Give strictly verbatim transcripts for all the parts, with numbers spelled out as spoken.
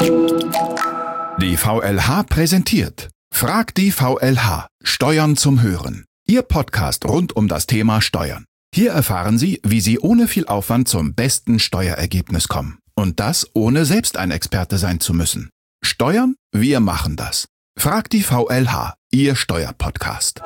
Die V L H präsentiert Frag die V L H – Steuern zum Hören. Ihr Podcast rund um das Thema Steuern. Hier erfahren Sie, wie Sie ohne viel Aufwand zum besten Steuerergebnis kommen. Und das ohne selbst ein Experte sein zu müssen. Steuern? Wir machen das. Frag die V L H, Ihr Steuerpodcast.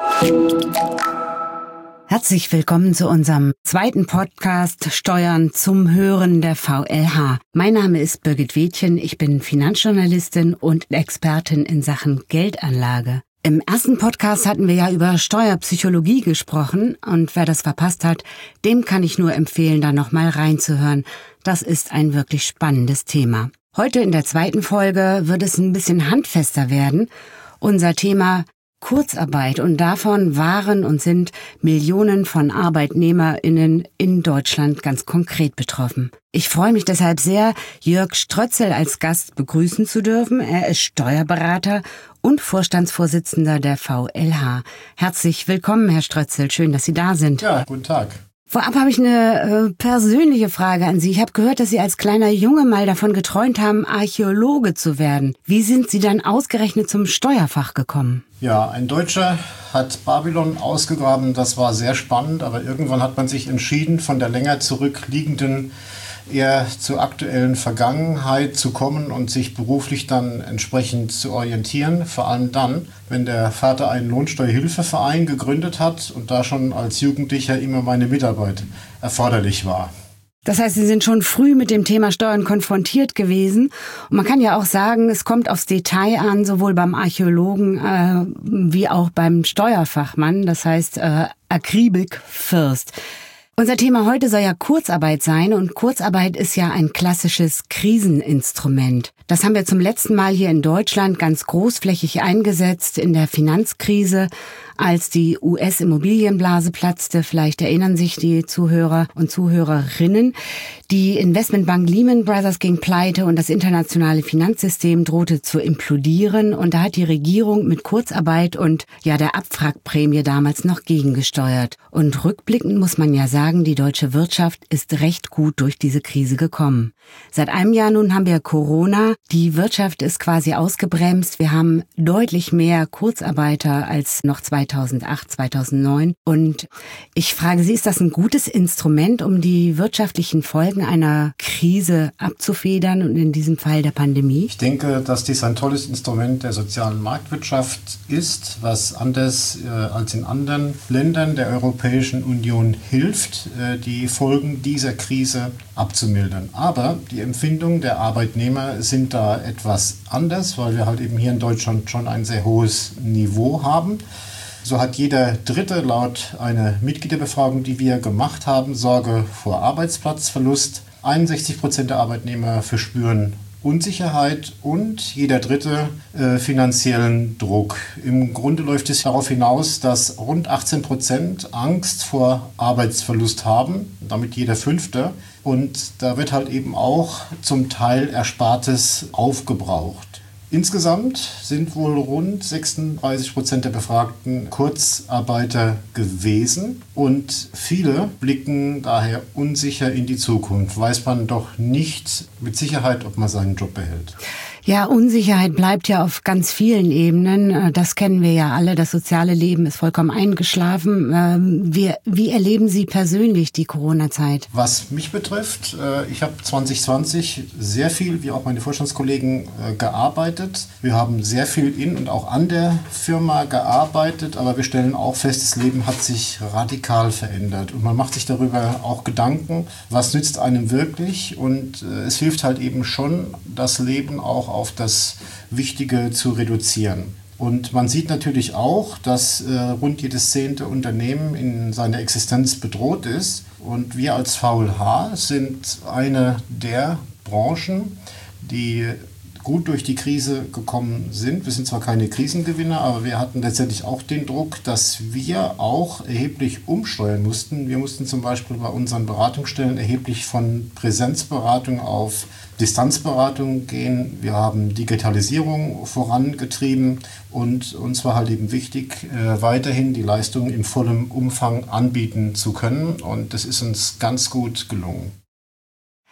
Herzlich willkommen zu unserem zweiten Podcast Steuern zum Hören der V L H. Mein Name ist Birgit Wädchen, ich bin Finanzjournalistin und Expertin in Sachen Geldanlage. Im ersten Podcast hatten wir ja über Steuerpsychologie gesprochen und wer das verpasst hat, dem kann ich nur empfehlen, da nochmal reinzuhören. Das ist ein wirklich spannendes Thema. Heute in der zweiten Folge wird es ein bisschen handfester werden. Unser Thema Kurzarbeit, und davon waren und sind Millionen von ArbeitnehmerInnen in Deutschland ganz konkret betroffen. Ich freue mich deshalb sehr, Jörg Strötzl als Gast begrüßen zu dürfen. Er ist Steuerberater und Vorstandsvorsitzender der V L H. Herzlich willkommen, Herr Strötzl. Schön, dass Sie da sind. Ja, guten Tag. Vorab habe ich eine äh, persönliche Frage an Sie. Ich habe gehört, dass Sie als kleiner Junge mal davon geträumt haben, Archäologe zu werden. Wie sind Sie dann ausgerechnet zum Steuerfach gekommen? Ja, ein Deutscher hat Babylon ausgegraben. Das war sehr spannend, aber irgendwann hat man sich entschieden, von der länger zurückliegenden eher zur aktuellen Vergangenheit zu kommen und sich beruflich dann entsprechend zu orientieren. Vor allem dann, wenn der Vater einen Lohnsteuerhilfeverein gegründet hat und da schon als Jugendlicher immer meine Mitarbeit erforderlich war. Das heißt, Sie sind schon früh mit dem Thema Steuern konfrontiert gewesen. Und man kann ja auch sagen, es kommt aufs Detail an, sowohl beim Archäologen äh, wie auch beim Steuerfachmann. Das heißt, äh, Akribik first. Unser Thema heute soll ja Kurzarbeit sein, und Kurzarbeit ist ja ein klassisches Kriseninstrument. Das haben wir zum letzten Mal hier in Deutschland ganz großflächig eingesetzt in der Finanzkrise, als die U S-Immobilienblase platzte. Vielleicht erinnern sich die Zuhörer und Zuhörerinnen. Die Investmentbank Lehman Brothers ging pleite und das internationale Finanzsystem drohte zu implodieren. Und da hat die Regierung mit Kurzarbeit und ja der Abwrackprämie damals noch gegengesteuert. Und rückblickend muss man ja sagen, die deutsche Wirtschaft ist recht gut durch diese Krise gekommen. Seit einem Jahr nun haben wir Corona. Die Wirtschaft ist quasi ausgebremst. Wir haben deutlich mehr Kurzarbeiter als noch zweitausendacht, zweitausendneun. Und ich frage Sie, ist das ein gutes Instrument, um die wirtschaftlichen Folgen einer Krise abzufedern und in diesem Fall der Pandemie? Ich denke, dass dies ein tolles Instrument der sozialen Marktwirtschaft ist, was anders äh, als in anderen Ländern der Europäischen Union hilft, äh, die Folgen dieser Krise abzumildern. Aber die Empfindungen der Arbeitnehmer sind da etwas anders, weil wir halt eben hier in Deutschland schon ein sehr hohes Niveau haben. So hat jeder Dritte laut einer Mitgliederbefragung, die wir gemacht haben, Sorge vor Arbeitsplatzverlust. einundsechzig Prozent der Arbeitnehmer verspüren Unsicherheit und jeder Dritte äh, finanziellen Druck. Im Grunde läuft es darauf hinaus, dass rund achtzehn Prozent Angst vor Arbeitsverlust haben, damit jeder Fünfte. Und da wird halt eben auch zum Teil Erspartes aufgebraucht. Insgesamt sind wohl rund sechsunddreißig Prozent der Befragten Kurzarbeiter gewesen und viele blicken daher unsicher in die Zukunft. Weiß man doch nicht mit Sicherheit, ob man seinen Job behält. Ja, Unsicherheit bleibt ja auf ganz vielen Ebenen. Das kennen wir ja alle. Das soziale Leben ist vollkommen eingeschlafen. Wie, wie erleben Sie persönlich die Corona-Zeit? Was mich betrifft, ich habe zwanzig zwanzig sehr viel, wie auch meine Vorstandskollegen, gearbeitet. Wir haben sehr viel in und auch an der Firma gearbeitet, aber wir stellen auch fest, das Leben hat sich radikal verändert. Und man macht sich darüber auch Gedanken, was nützt einem wirklich? Und es hilft halt eben schon, das Leben auch auf das Wichtige zu reduzieren. Und man sieht natürlich auch, dass äh, rund jedes zehnte Unternehmen in seiner Existenz bedroht ist. Und wir als V L H sind eine der Branchen, die gut durch die Krise gekommen sind. Wir sind zwar keine Krisengewinner, aber wir hatten letztendlich auch den Druck, dass wir auch erheblich umsteuern mussten. Wir mussten zum Beispiel bei unseren Beratungsstellen erheblich von Präsenzberatung auf Distanzberatung gehen. Wir haben Digitalisierung vorangetrieben und uns war halt eben wichtig, äh, weiterhin die Leistungen in vollem Umfang anbieten zu können. Und das ist uns ganz gut gelungen.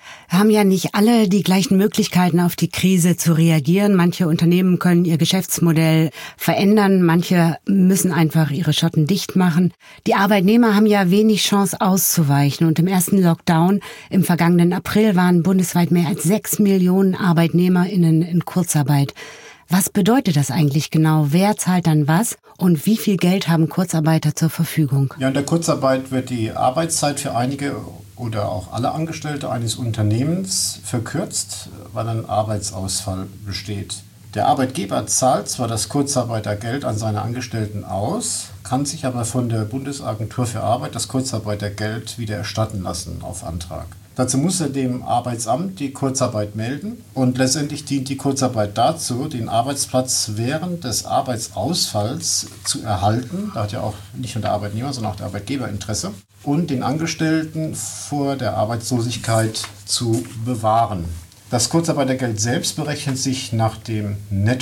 Haben ja nicht alle die gleichen Möglichkeiten, auf die Krise zu reagieren. Manche Unternehmen können ihr Geschäftsmodell verändern, manche müssen einfach ihre Schotten dicht machen. Die Arbeitnehmer haben ja wenig Chance auszuweichen und im ersten Lockdown im vergangenen April waren bundesweit mehr als sechs Millionen ArbeitnehmerInnen in Kurzarbeit. Was bedeutet das eigentlich genau? Wer zahlt dann was und wie viel Geld haben Kurzarbeiter zur Verfügung? Ja, in der Kurzarbeit wird die Arbeitszeit für einige oder auch alle Angestellte eines Unternehmens verkürzt, weil ein Arbeitsausfall besteht. Der Arbeitgeber zahlt zwar das Kurzarbeitergeld an seine Angestellten aus, kann sich aber von der Bundesagentur für Arbeit das Kurzarbeitergeld wieder erstatten lassen auf Antrag. Dazu muss er dem Arbeitsamt die Kurzarbeit melden und letztendlich dient die Kurzarbeit dazu, den Arbeitsplatz während des Arbeitsausfalls zu erhalten. Da hat ja auch nicht nur der Arbeitnehmer, sondern auch der Arbeitgeber Interesse. Und den Angestellten vor der Arbeitslosigkeit zu bewahren. Das Kurzarbeitergeld selbst berechnet sich nach dem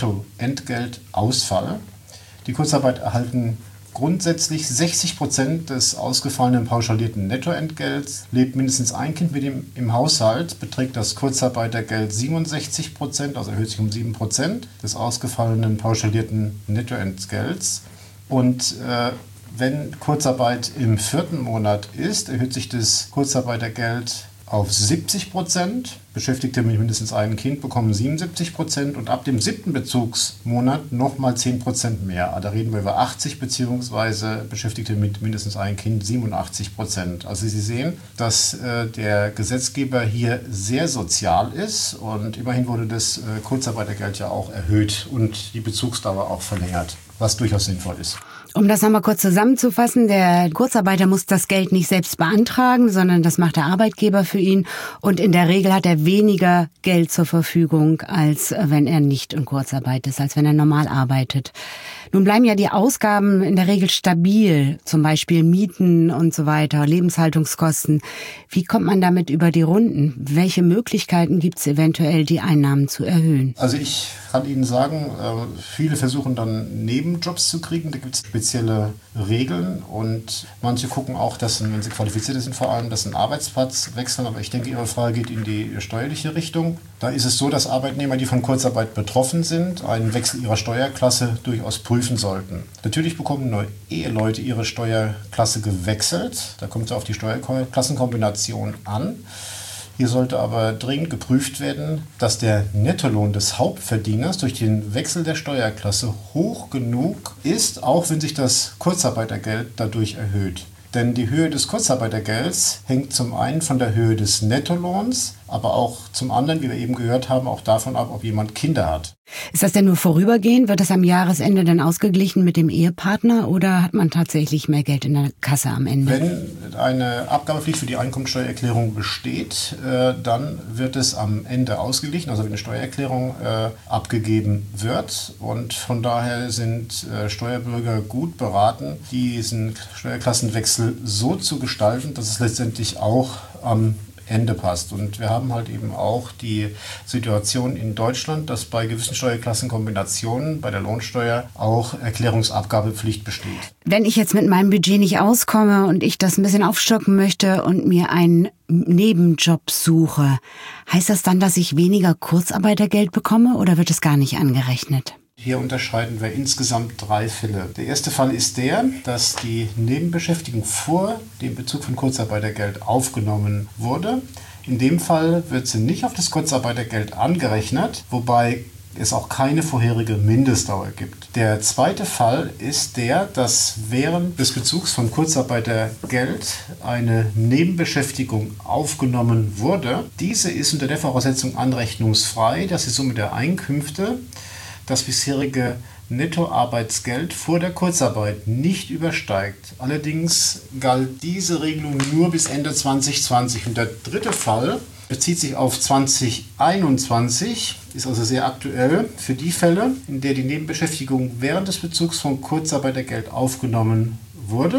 Nettoentgeltausfall. Die Kurzarbeit erhalten grundsätzlich sechzig Prozent des ausgefallenen pauschalierten Nettoentgelts. Lebt mindestens ein Kind mit ihm im Haushalt, beträgt das Kurzarbeitergeld siebenundsechzig Prozent, also erhöht sich um sieben Prozent des ausgefallenen pauschalierten Nettoentgelts. Und äh, wenn Kurzarbeit im vierten Monat ist, erhöht sich das Kurzarbeitergeld auf siebzig Prozent. Beschäftigte mit mindestens einem Kind bekommen siebenundsiebzig Prozent und ab dem siebten Bezugsmonat nochmal zehn Prozent mehr. Da reden wir über achtzig beziehungsweise Beschäftigte mit mindestens einem Kind siebenundachtzig Prozent. Also Sie sehen, dass äh, der Gesetzgeber hier sehr sozial ist und immerhin wurde das äh, Kurzarbeitergeld ja auch erhöht und die Bezugsdauer auch verlängert, was durchaus sinnvoll ist. Um das nochmal kurz zusammenzufassen, der Kurzarbeiter muss das Geld nicht selbst beantragen, sondern das macht der Arbeitgeber für ihn. Und in der Regel hat er weniger Geld zur Verfügung, als wenn er nicht in Kurzarbeit ist, als wenn er normal arbeitet. Nun bleiben ja die Ausgaben in der Regel stabil, zum Beispiel Mieten und so weiter, Lebenshaltungskosten. Wie kommt man damit über die Runden? Welche Möglichkeiten gibt es eventuell, die Einnahmen zu erhöhen? Also ich kann Ihnen sagen, viele versuchen dann Nebenjobs zu kriegen. Da gibt es spezielle Regeln und manche gucken auch, dass, wenn sie qualifiziert sind, vor allem, dass sie einen Arbeitsplatz wechseln. Aber ich denke, Ihre Frage geht in die steuerliche Richtung. Da ist es so, dass Arbeitnehmer, die von Kurzarbeit betroffen sind, einen Wechsel ihrer Steuerklasse durchaus prüfen sollten. Natürlich bekommen nur Eheleute ihre Steuerklasse gewechselt. Da kommt es auf die Steuerklassenkombination an. Hier sollte aber dringend geprüft werden, dass der Nettolohn des Hauptverdieners durch den Wechsel der Steuerklasse hoch genug ist, auch wenn sich das Kurzarbeitergeld dadurch erhöht. Denn die Höhe des Kurzarbeitergelds hängt zum einen von der Höhe des Nettolohns, aber auch zum anderen, wie wir eben gehört haben, auch davon ab, ob jemand Kinder hat. Ist das denn nur vorübergehend? Wird das am Jahresende dann ausgeglichen mit dem Ehepartner oder hat man tatsächlich mehr Geld in der Kasse am Ende? Wenn eine Abgabepflicht für die Einkommensteuererklärung besteht, äh, dann wird es am Ende ausgeglichen, also wenn eine Steuererklärung äh, abgegeben wird. Und von daher sind äh, Steuerbürger gut beraten, diesen Steuerklassenwechsel so zu gestalten, dass es letztendlich auch am Ende passt. Und wir haben halt eben auch die Situation in Deutschland, dass bei gewissen Steuerklassenkombinationen bei der Lohnsteuer auch Erklärungsabgabepflicht besteht. Wenn ich jetzt mit meinem Budget nicht auskomme und ich das ein bisschen aufstocken möchte und mir einen Nebenjob suche, heißt das dann, dass ich weniger Kurzarbeitergeld bekomme oder wird es gar nicht angerechnet? Hier unterscheiden wir insgesamt drei Fälle. Der erste Fall ist der, dass die Nebenbeschäftigung vor dem Bezug von Kurzarbeitergeld aufgenommen wurde. In dem Fall wird sie nicht auf das Kurzarbeitergeld angerechnet, wobei es auch keine vorherige Mindestdauer gibt. Der zweite Fall ist der, dass während des Bezugs von Kurzarbeitergeld eine Nebenbeschäftigung aufgenommen wurde. Diese ist unter der Voraussetzung anrechnungsfrei, dass die Summe der Einkünfte das bisherige Nettoarbeitsgeld vor der Kurzarbeit nicht übersteigt. Allerdings galt diese Regelung nur bis Ende zwanzig zwanzig. Und der dritte Fall bezieht sich auf zwanzig einundzwanzig, ist also sehr aktuell für die Fälle, in der die Nebenbeschäftigung während des Bezugs von Kurzarbeitergeld aufgenommen wurde.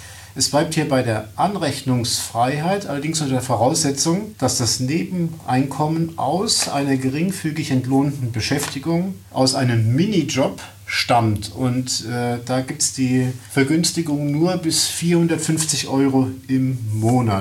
Es bleibt hier bei der Anrechnungsfreiheit, allerdings unter der Voraussetzung, dass das Nebeneinkommen aus einer geringfügig entlohnten Beschäftigung, aus einem Minijob stammt. Und äh, da gibt es die Vergünstigung nur bis vierhundertfünfzig Euro im Monat.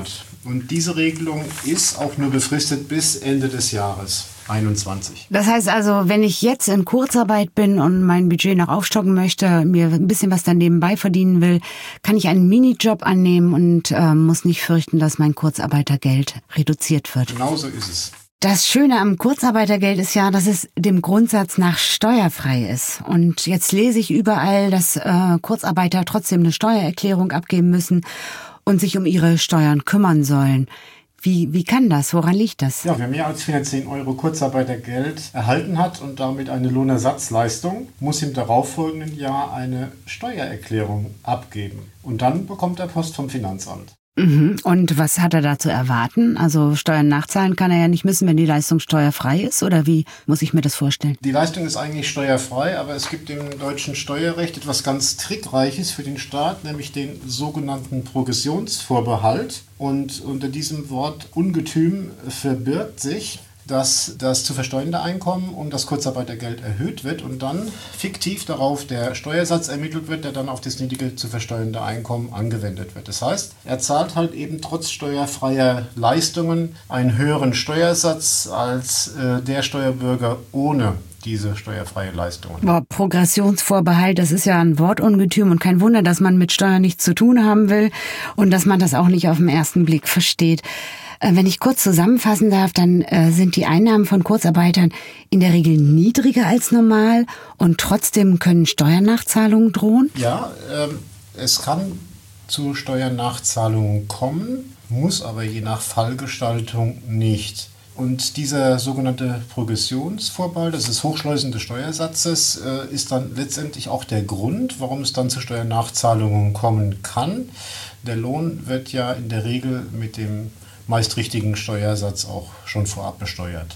Und diese Regelung ist auch nur befristet bis Ende des Jahres einundzwanzig. Das heißt also, wenn ich jetzt in Kurzarbeit bin und mein Budget noch aufstocken möchte, mir ein bisschen was dann nebenbei verdienen will, kann ich einen Minijob annehmen und äh, muss nicht fürchten, dass mein Kurzarbeitergeld reduziert wird. Genau so ist es. Das Schöne am Kurzarbeitergeld ist ja, dass es dem Grundsatz nach steuerfrei ist. Und jetzt lese ich überall, dass äh, Kurzarbeiter trotzdem eine Steuererklärung abgeben müssen und sich um ihre Steuern kümmern sollen. Wie, wie kann das? Woran liegt das? Ja, wer mehr als vierzehn Euro Kurzarbeitergeld erhalten hat und damit eine Lohnersatzleistung, muss im darauffolgenden Jahr eine Steuererklärung abgeben. Und dann bekommt er Post vom Finanzamt. Mhm. Und was hat er da zu erwarten? Also Steuern nachzahlen kann er ja nicht müssen, wenn die Leistung steuerfrei ist? Oder wie muss ich mir das vorstellen? Die Leistung ist eigentlich steuerfrei, aber es gibt im deutschen Steuerrecht etwas ganz Trickreiches für den Staat, nämlich den sogenannten Progressionsvorbehalt. Und unter diesem Wort Ungetüm verbirgt sich, dass das zu versteuernde Einkommen um das Kurzarbeitergeld erhöht wird und dann fiktiv darauf der Steuersatz ermittelt wird, der dann auf das niedrige zu versteuernde Einkommen angewendet wird. Das heißt, er zahlt halt eben trotz steuerfreier Leistungen einen höheren Steuersatz als äh, der Steuerbürger ohne diese steuerfreie Leistung. Boah, Progressionsvorbehalt, das ist ja ein Wortungetüm und kein Wunder, dass man mit Steuern nichts zu tun haben will und dass man das auch nicht auf den ersten Blick versteht. Wenn ich kurz zusammenfassen darf, dann äh, sind die Einnahmen von Kurzarbeitern in der Regel niedriger als normal und trotzdem können Steuernachzahlungen drohen? Ja, ähm, es kann zu Steuernachzahlungen kommen, muss aber je nach Fallgestaltung nicht. Und dieser sogenannte Progressionsvorbehalt, das ist Hochschleusen des Steuersatzes, äh, ist dann letztendlich auch der Grund, warum es dann zu Steuernachzahlungen kommen kann. Der Lohn wird ja in der Regel mit dem meist richtigen Steuersatz auch schon vorab besteuert.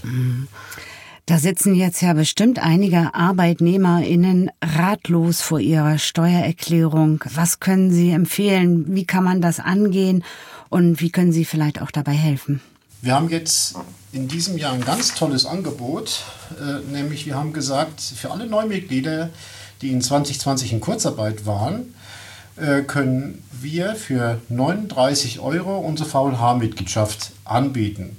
Da sitzen jetzt ja bestimmt einige ArbeitnehmerInnen ratlos vor ihrer Steuererklärung. Was können Sie empfehlen? Wie kann man das angehen? Und wie können Sie vielleicht auch dabei helfen? Wir haben jetzt in diesem Jahr ein ganz tolles Angebot, äh, nämlich wir haben gesagt, für alle Neumitglieder, die in zwanzig zwanzig in Kurzarbeit waren, können wir für neununddreißig Euro unsere V L H-Mitgliedschaft anbieten.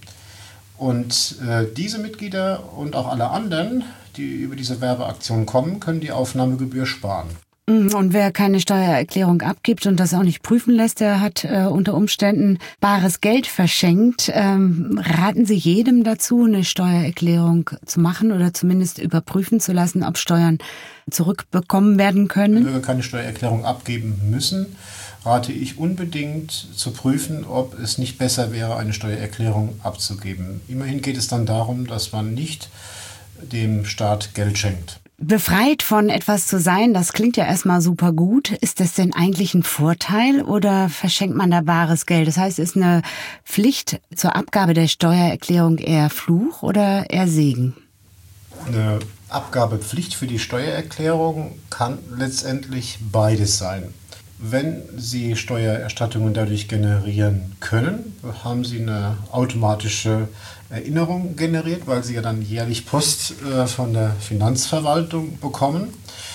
Und äh, diese Mitglieder und auch alle anderen, die über diese Werbeaktion kommen, können die Aufnahmegebühr sparen. Und wer keine Steuererklärung abgibt und das auch nicht prüfen lässt, der hat äh, unter Umständen bares Geld verschenkt. Ähm, raten Sie jedem dazu, eine Steuererklärung zu machen oder zumindest überprüfen zu lassen, ob Steuern zurückbekommen werden können? Wenn Bürger keine Steuererklärung abgeben müssen, rate ich unbedingt zu prüfen, ob es nicht besser wäre, eine Steuererklärung abzugeben. Immerhin geht es dann darum, dass man nicht dem Staat Geld schenkt. Befreit von etwas zu sein, das klingt ja erstmal super gut. Ist das denn eigentlich ein Vorteil oder verschenkt man da bares Geld? Das heißt, ist eine Pflicht zur Abgabe der Steuererklärung eher Fluch oder eher Segen? Eine Abgabepflicht für die Steuererklärung kann letztendlich beides sein. Wenn Sie Steuererstattungen dadurch generieren können, haben Sie eine automatische Erinnerung generiert, weil Sie ja dann jährlich Post äh, von der Finanzverwaltung bekommen.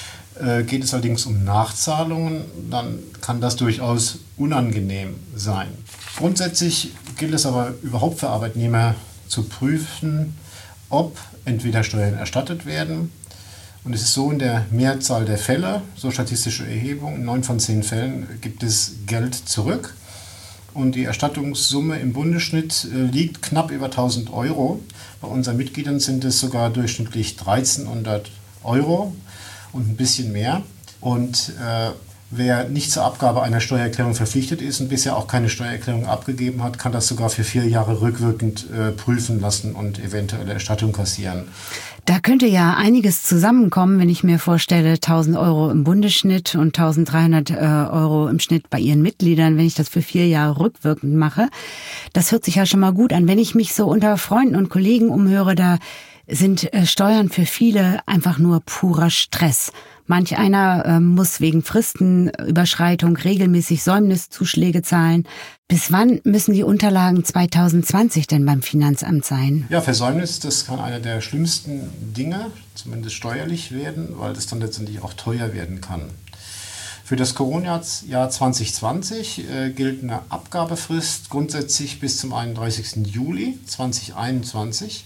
Äh, geht es allerdings um Nachzahlungen, dann kann das durchaus unangenehm sein. Grundsätzlich gilt es aber überhaupt für Arbeitnehmer zu prüfen, ob entweder Steuern erstattet werden. Und es ist so, in der Mehrzahl der Fälle, so statistische Erhebung, in neun von zehn Fällen gibt es Geld zurück. Und die Erstattungssumme im Bundesschnitt äh, liegt knapp über tausend Euro. Bei unseren Mitgliedern sind es sogar durchschnittlich dreizehnhundert Euro und ein bisschen mehr. Und äh, wer nicht zur Abgabe einer Steuererklärung verpflichtet ist und bisher auch keine Steuererklärung abgegeben hat, kann das sogar für vier Jahre rückwirkend äh, prüfen lassen und eventuelle Erstattung kassieren. Da könnte ja einiges zusammenkommen, wenn ich mir vorstelle, tausend Euro im Bundesschnitt und eintausenddreihundert äh, Euro im Schnitt bei Ihren Mitgliedern, wenn ich das für vier Jahre rückwirkend mache. Das hört sich ja schon mal gut an. Wenn ich mich so unter Freunden und Kollegen umhöre, da sind äh, Steuern für viele einfach nur purer Stress. Manch einer äh, muss wegen Fristenüberschreitung regelmäßig Säumniszuschläge zahlen. Bis wann müssen die Unterlagen zwanzig zwanzig denn beim Finanzamt sein? Ja, Versäumnis, das kann einer der schlimmsten Dinge, zumindest steuerlich werden, weil das dann letztendlich auch teuer werden kann. Für das Corona-Jahr zwanzig zwanzig äh, gilt eine Abgabefrist grundsätzlich bis zum einunddreißigsten Juli zweitausendeinundzwanzig.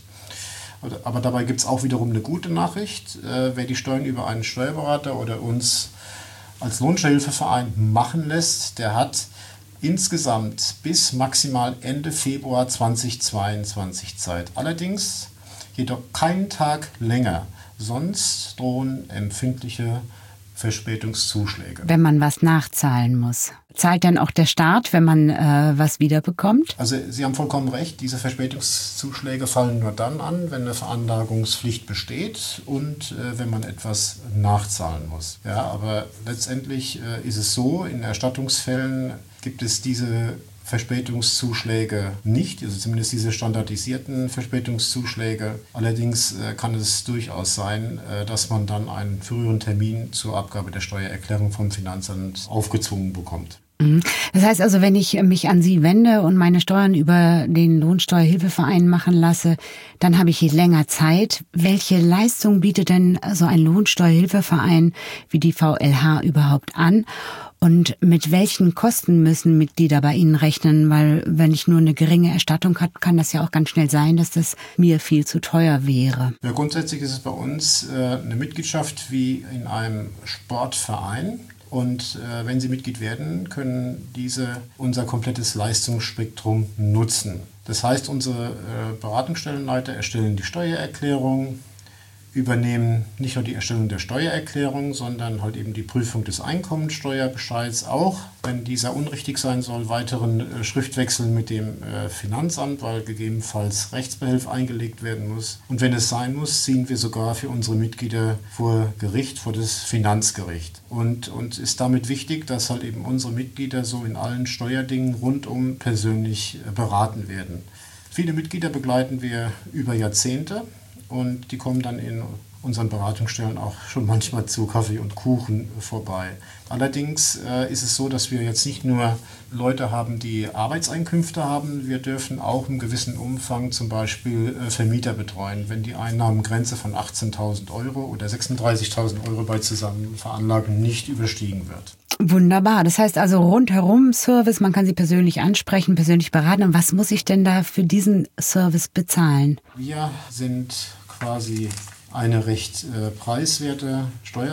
Aber dabei gibt es auch wiederum eine gute Nachricht. Äh, wer die Steuern über einen Steuerberater oder uns als Lohnsteuerhilfeverein machen lässt, der hat insgesamt bis maximal Ende Februar zweitausendzweiundzwanzig Zeit. Allerdings jedoch keinen Tag länger. Sonst drohen empfindliche Verspätungszuschläge. Wenn man was nachzahlen muss. Zahlt dann auch der Staat, wenn man äh, was wiederbekommt? Also Sie haben vollkommen recht, diese Verspätungszuschläge fallen nur dann an, wenn eine Veranlagungspflicht besteht und äh, wenn man etwas nachzahlen muss. Ja, aber letztendlich äh, ist es so, in Erstattungsfällen gibt es diese Verspätungszuschläge nicht, also zumindest diese standardisierten Verspätungszuschläge. Allerdings äh, kann es durchaus sein, äh, dass man dann einen früheren Termin zur Abgabe der Steuererklärung vom Finanzamt aufgezwungen bekommt. Das heißt also, wenn ich mich an Sie wende und meine Steuern über den Lohnsteuerhilfeverein machen lasse, dann habe ich länger Zeit. Welche Leistung bietet denn so ein Lohnsteuerhilfeverein wie die V L H überhaupt an? Und mit welchen Kosten müssen Mitglieder bei Ihnen rechnen? Weil wenn ich nur eine geringe Erstattung habe, kann das ja auch ganz schnell sein, dass das mir viel zu teuer wäre. Ja, grundsätzlich ist es bei uns äh, eine Mitgliedschaft wie in einem Sportverein. Und äh, wenn Sie Mitglied werden, können diese unser komplettes Leistungsspektrum nutzen. Das heißt, unsere äh, Beratungsstellenleiter erstellen die Steuererklärung, übernehmen nicht nur die Erstellung der Steuererklärung, sondern halt eben die Prüfung des Einkommensteuerbescheids auch, wenn dieser unrichtig sein soll, weiteren äh, Schriftwechsel mit dem äh, Finanzamt, weil gegebenenfalls Rechtsbehelf eingelegt werden muss. Und wenn es sein muss, ziehen wir sogar für unsere Mitglieder vor Gericht, vor das Finanzgericht. Und uns ist damit wichtig, dass halt eben unsere Mitglieder so in allen Steuerdingen rundum persönlich äh, beraten werden. Viele Mitglieder begleiten wir über Jahrzehnte. Und die kommen dann in unseren Beratungsstellen auch schon manchmal zu Kaffee und Kuchen vorbei. Allerdings äh, ist es so, dass wir jetzt nicht nur Leute haben, die Arbeitseinkünfte haben. Wir dürfen auch im gewissen Umfang zum Beispiel äh, Vermieter betreuen, wenn die Einnahmengrenze von achtzehntausend Euro oder sechsunddreißigtausend Euro bei Zusammenveranlagung nicht überstiegen wird. Wunderbar. Das heißt also rundherum Service, man kann Sie persönlich ansprechen, persönlich beraten. Und was muss ich denn da für diesen Service bezahlen? Wir sind quasi eine recht äh, preiswerte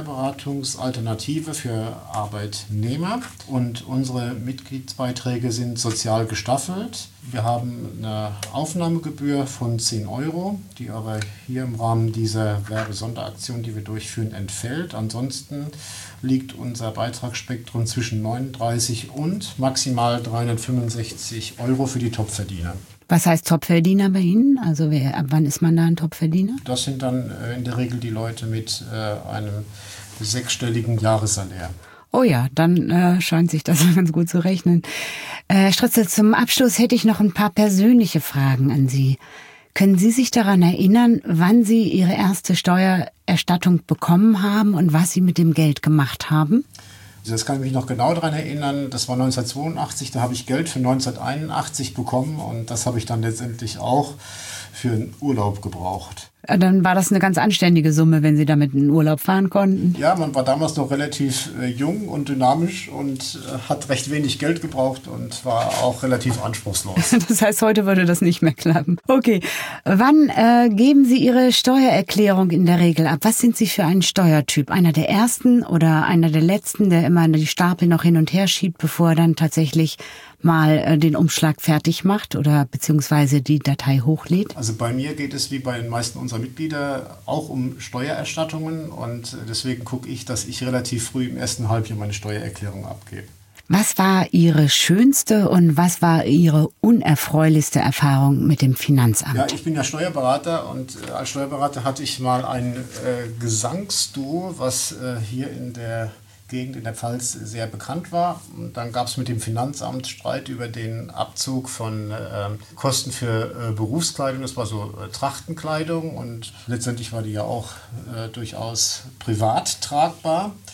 Steuerberatungsalternative für Arbeitnehmer. Und unsere Mitgliedsbeiträge sind sozial gestaffelt. Wir haben eine Aufnahmegebühr von zehn Euro, die aber hier im Rahmen dieser Werbesonderaktion, die wir durchführen, entfällt. Ansonsten liegt unser Beitragsspektrum zwischen neununddreißig und maximal dreihundertfünfundsechzig Euro für die Topverdiener. Was heißt Topverdiener bei Ihnen? Also wer, ab wann ist man da ein Topverdiener? Das sind dann äh, in der Regel die Leute mit äh, einem sechsstelligen Jahressalär. Oh ja, dann äh, scheint sich das ganz gut zu rechnen. Äh, Herr Stritzel, zum Abschluss hätte ich noch ein paar persönliche Fragen an Sie. Können Sie sich daran erinnern, wann Sie Ihre erste Steuererstattung bekommen haben und was Sie mit dem Geld gemacht haben? Das kann ich mich noch genau daran erinnern. Das war neunzehnhundertzweiundachtzig, da habe ich Geld für neunzehnhunderteinundachtzig bekommen und das habe ich dann letztendlich auch für einen Urlaub gebraucht. Dann war das eine ganz anständige Summe, wenn Sie damit in den Urlaub fahren konnten. Ja, man war damals noch relativ äh, jung und dynamisch und äh, hat recht wenig Geld gebraucht und war auch relativ anspruchslos. Das heißt, heute würde das nicht mehr klappen. Okay, wann äh, geben Sie Ihre Steuererklärung in der Regel ab? Was sind Sie für ein Steuertyp? Einer der ersten oder einer der letzten, der immer die Stapel noch hin und her schiebt, bevor er dann tatsächlich mal äh, den Umschlag fertig macht oder beziehungsweise die Datei hochlädt? Also bei mir geht es wie bei den meisten unserer Mitglieder auch um Steuererstattungen und deswegen gucke ich, dass ich relativ früh im ersten Halbjahr meine Steuererklärung abgebe. Was war Ihre schönste und was war Ihre unerfreulichste Erfahrung mit dem Finanzamt? Ja, ich bin ja Steuerberater und äh, als Steuerberater hatte ich mal ein äh, Gesangsduo, was äh, hier in der Gegend in der Pfalz sehr bekannt war. Und dann gab es mit dem Finanzamt Streit über den Abzug von äh, Kosten für äh, Berufskleidung. Das war so äh, Trachtenkleidung und letztendlich war die ja auch äh, durchaus privat tragbar.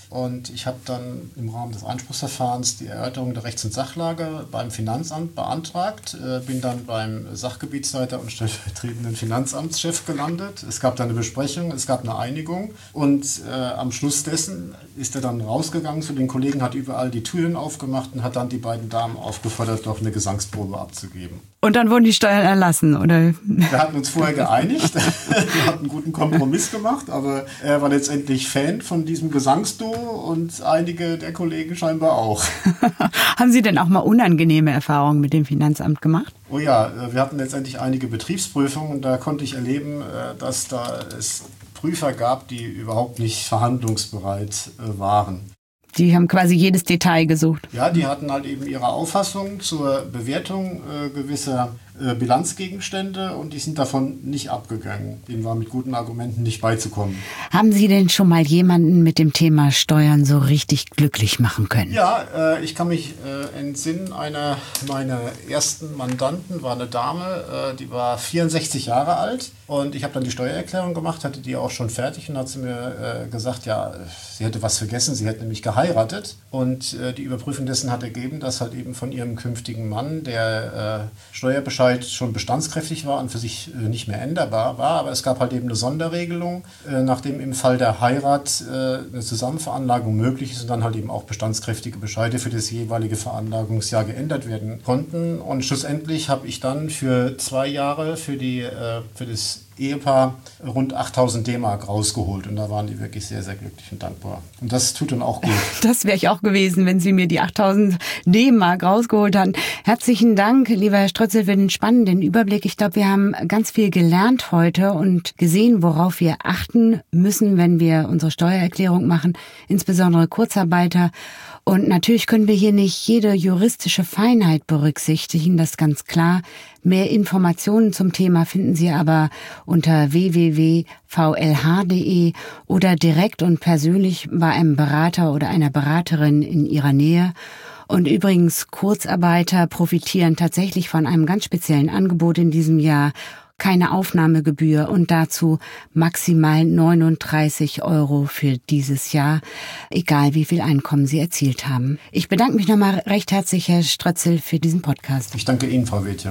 Und ich habe dann im Rahmen des Einspruchsverfahrens die Erörterung der Rechts- und Sachlage beim Finanzamt beantragt, äh, bin dann beim Sachgebietsleiter und stellvertretenden Finanzamtschef gelandet. Es gab dann eine Besprechung, es gab eine Einigung und äh, am Schluss dessen ist er dann rausgegangen zu den Kollegen, hat überall die Türen aufgemacht und hat dann die beiden Damen aufgefordert, doch eine Gesangsprobe abzugeben. Und dann wurden die Steuern erlassen, oder? Wir hatten uns vorher geeinigt, wir hatten einen guten Kompromiss gemacht, aber er war letztendlich Fan von diesem Gesangsduo und einige der Kollegen scheinbar auch. Haben Sie denn auch mal unangenehme Erfahrungen mit dem Finanzamt gemacht? Oh ja, wir hatten letztendlich einige Betriebsprüfungen und da konnte ich erleben, dass da es Prüfer gab, die überhaupt nicht verhandlungsbereit waren. Die haben quasi jedes Detail gesucht. Ja, die hatten halt eben ihre Auffassung zur Bewertung äh, gewisser äh, Bilanzgegenstände und die sind davon nicht abgegangen. Denen war mit guten Argumenten nicht beizukommen. Haben Sie denn schon mal jemanden mit dem Thema Steuern so richtig glücklich machen können? Ja, äh, ich kann mich äh, entsinnen, einer meiner ersten Mandanten war eine Dame, äh, die war vierundsechzig Jahre alt und ich habe dann die Steuererklärung gemacht, hatte die auch schon fertig und hat sie mir äh, gesagt, ja, sie hätte was vergessen, sie hätte nämlich geheiratet und äh, die Überprüfung dessen hat ergeben, dass halt eben von ihrem künftigen Mann der äh, Steuerbescheid schon bestandskräftig war und für sich äh, nicht mehr änderbar war, aber es gab halt eben eine Sonderregelung, äh, nachdem im Fall der Heirat äh, eine Zusammenveranlagung möglich ist und dann halt eben auch bestandskräftige Bescheide für das jeweilige Veranlagungsjahr geändert werden konnten und schlussendlich habe ich dann für zwei Jahre für, die, äh, für das Ehepaar rund achttausend D-Mark rausgeholt und da waren die wirklich sehr, sehr glücklich und dankbar. Und das tut dann auch gut. Das wäre ich auch gewesen, wenn Sie mir die achttausend D-Mark rausgeholt hatten. Herzlichen Dank, lieber Herr Strötzel, für den spannenden Überblick. Ich glaube, wir haben ganz viel gelernt heute und gesehen, worauf wir achten müssen, wenn wir unsere Steuererklärung machen, insbesondere Kurzarbeiter. Und natürlich können wir hier nicht jede juristische Feinheit berücksichtigen, das ist ganz klar. Mehr Informationen zum Thema finden Sie aber unter w w w punkt v l h punkt d e oder direkt und persönlich bei einem Berater oder einer Beraterin in Ihrer Nähe. Und übrigens, Kurzarbeiter profitieren tatsächlich von einem ganz speziellen Angebot in diesem Jahr. Keine Aufnahmegebühr und dazu maximal neununddreißig Euro für dieses Jahr, egal wie viel Einkommen Sie erzielt haben. Ich bedanke mich nochmal recht herzlich, Herr Strötzel, für diesen Podcast. Ich danke Ihnen, Frau Wetje.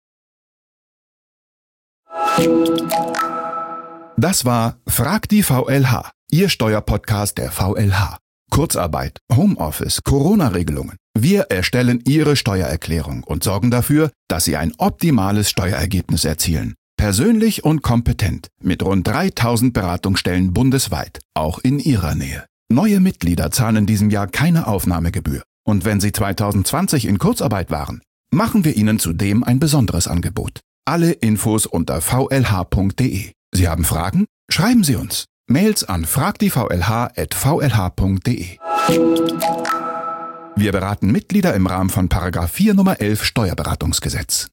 Das war Frag die V L H, Ihr Steuerpodcast der V L H. Kurzarbeit, Homeoffice, Corona-Regelungen. Wir erstellen Ihre Steuererklärung und sorgen dafür, dass Sie ein optimales Steuerergebnis erzielen. Persönlich und kompetent, mit rund dreitausend Beratungsstellen bundesweit, auch in Ihrer Nähe. Neue Mitglieder zahlen in diesem Jahr keine Aufnahmegebühr. Und wenn Sie zweitausendzwanzig in Kurzarbeit waren, machen wir Ihnen zudem ein besonderes Angebot. Alle Infos unter v l h punkt d e. Sie haben Fragen? Schreiben Sie uns. Mails an frag die v l h at v l h punkt d e. Wir beraten Mitglieder im Rahmen von Paragraph vier Nummer elf Steuerberatungsgesetz.